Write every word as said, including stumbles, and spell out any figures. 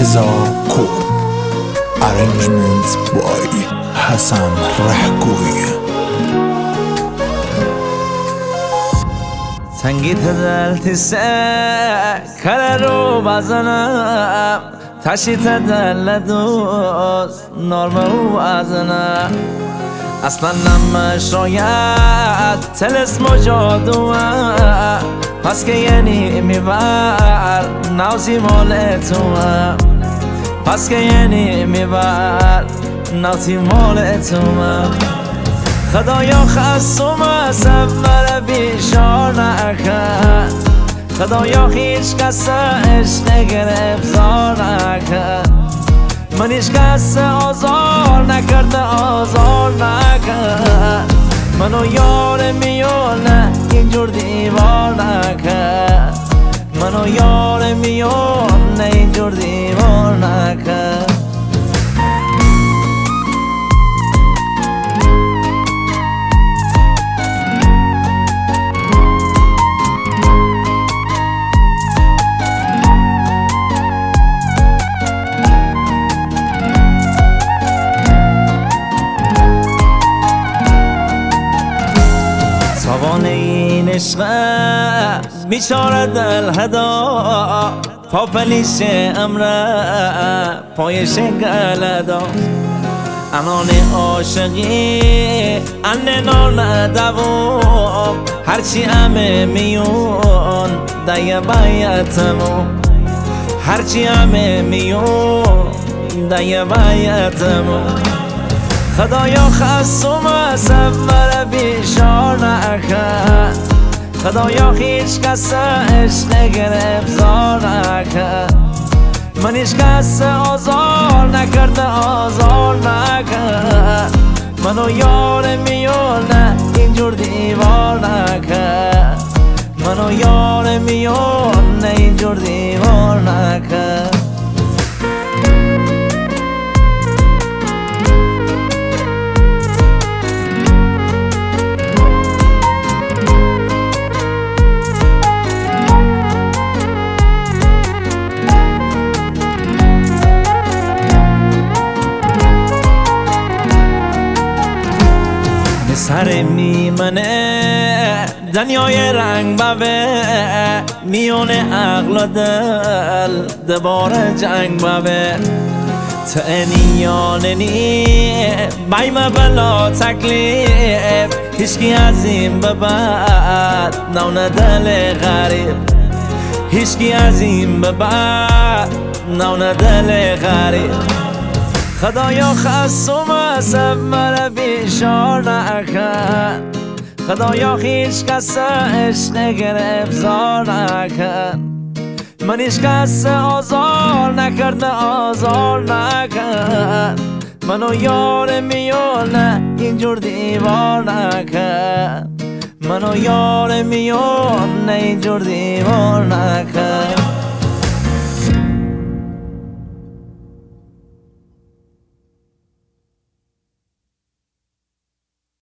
رضا کور. Arrangements by حسن رحگوی. سنگیت دلتیسه کل رو بزنم تشیت دل دوست نرمه و ازنم اصلا نمش شاید تلسم و جادوم پس که یعنی میبر نوزی مال توم پس که یعنی میبر نوزی مال توم خدایا خستم سفر بیشار نکن خدایا هیچ کس عشق گرفتار نکن من هیچ کس آزار نکرده آزار نکن منو یار میونه اینجور دیوار نکن منو یار میونه اینجور دیوار نکن سوانه این عشق بیچاره دل هدا پاپلیش امره پایش گلدا انان عاشقی انه نان دوام هرچی همه میون دیگه بیتمون هرچی همه میون دیگه بیتمون خدایا خستم سفر بیشار نکن خدایا هیچ کس عشق گرفتار نکن من هیچ کس آزار نکرده آزار نکن منو یار میونه اینجور دیوار نکن منو یار میونه اینجور دیوار نکن سر میمنه دنیای رنگ بوه میونه عقل و دل دباره جنگ بوه تنیاننی بایم بلا تکلیف هیچکی از این به بعد نون دل غریب هیچکی از این به بعد نون دل غریب خدایا خستم سفر بیشار نکن خدایا هیچ کس عشق گرفتار نکن من هیچ کس آزار نکرده آزار نکن منو یار میونه اینجور دیوار نکن منو یار میونه اینجور دیوار نکن